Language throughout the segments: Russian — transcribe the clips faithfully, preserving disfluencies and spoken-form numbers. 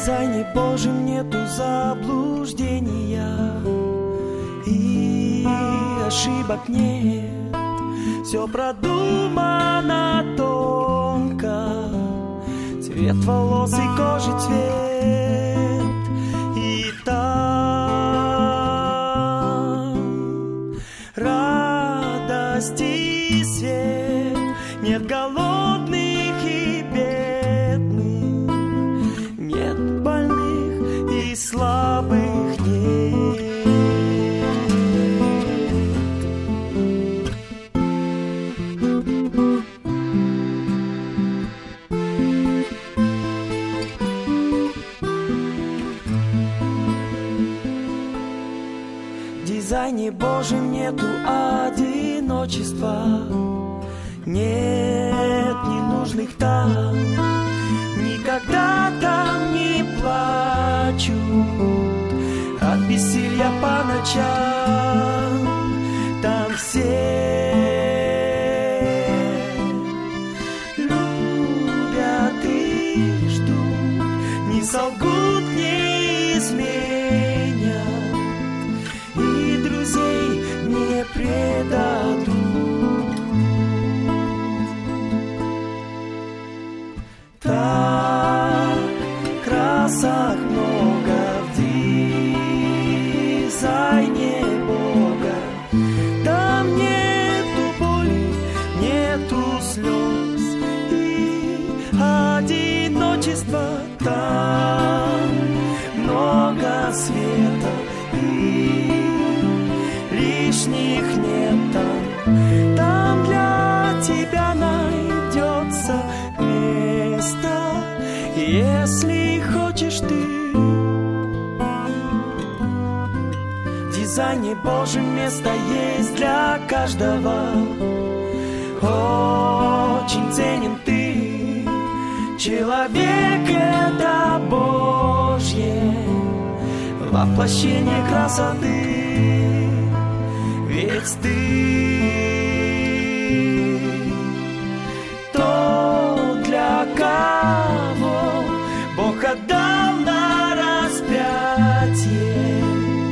дизайне Божьем нету заблуждения и ошибок нет. Все продумано тонко, цвет волос и кожи цвет. И там радость и свет, нет голодных и бедных, нет больных и слабых, нет. В дизайне Божьем нету одиночества, нет ненужных там, никогда там не плачут от бессилья по ночам. Там все любят и ждут, не солгут, не изменят, и друзей не предадут. Так красок много в дизайне Бога. Там нету боли, нету слез и одиночества. Там много света и лишних нет там. Там для тебя найдется место, если хочешь ты. В дизайне Божьем место есть для каждого. Очень ценен ты, человек это Божье воплощение красоты. Ведь ты тот, для кого Бог отдал на распятие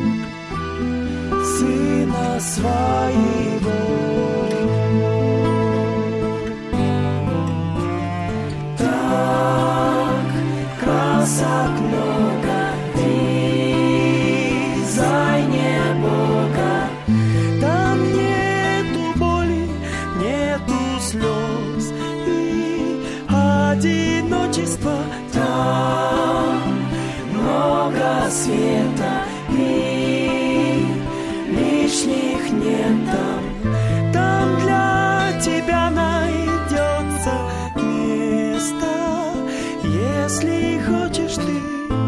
Сына Своего. Так красок много в дизайне Бога. Там нету боли, нету слез и одиночества. Там много света и лишних нет там. Там для тебя найдется место, если хочешь ты.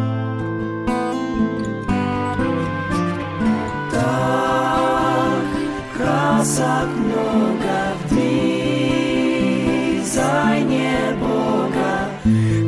Так красок много в дизайне Бога.